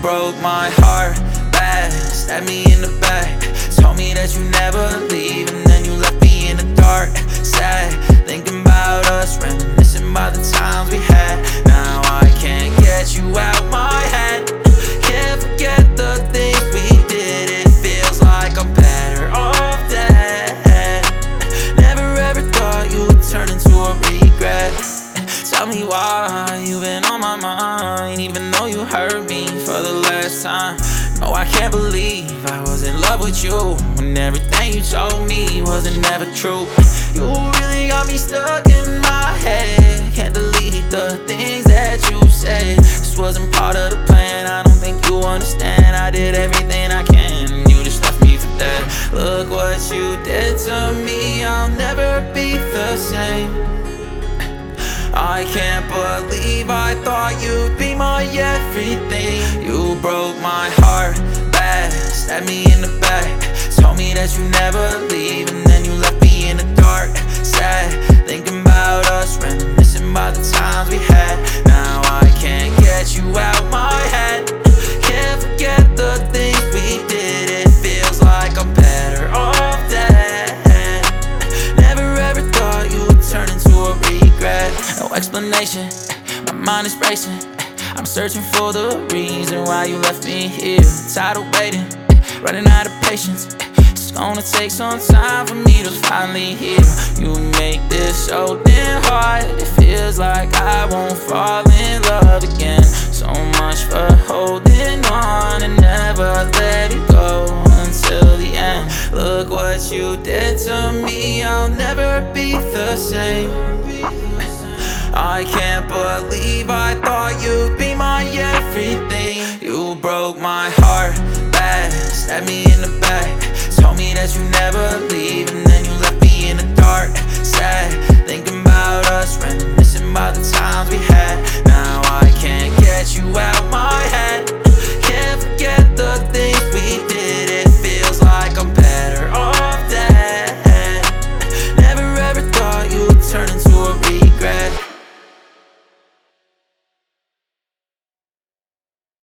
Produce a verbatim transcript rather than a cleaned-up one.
broke my heart, bad, stabbed me in the back. Told me that you never leave, and then you left me in the dark. Sad, thinking about us, reminiscing about the times we had. Now I can't get you out my head. Can't forget the things we did. It feels like I'm better off dead. Never ever thought you would turn into a regret. Tell me why you've been on my mind, even though you hurt me for the last time. No, I can't believe I was in love with you when everything you told me wasn't never true. You really got me stuck in my head. Can't delete the things that you said. This wasn't part of the plan, I don't think you understand. I did everything I can, you just left me for dead. Look what you did to me, I'll never be the same. I can't believe I thought you'd be my everything. You broke my heart, bad, stabbed me in the back. Told me that you never leave, and then you left me in the dark. Sad, thinking about us, reminiscing about the times we had. Now I can't get you out my head. Can't forget the things we did. It feels like I'm better off dead. Never ever thought you would turn into a regret. No explanation, my mind is racing. I'm searching for the reason why you left me here. Tired of waiting, running out of patience. It's gonna take some time for me to finally hear. You make this so damn hard. It feels like I won't fall in love again. So much for holding on and never let it go until the end. Look what you did to me, I'll never be the same. I can't believe I thought you'd be my everything. You broke my heart, bad, stabbed me in the back. Told me that you never leave,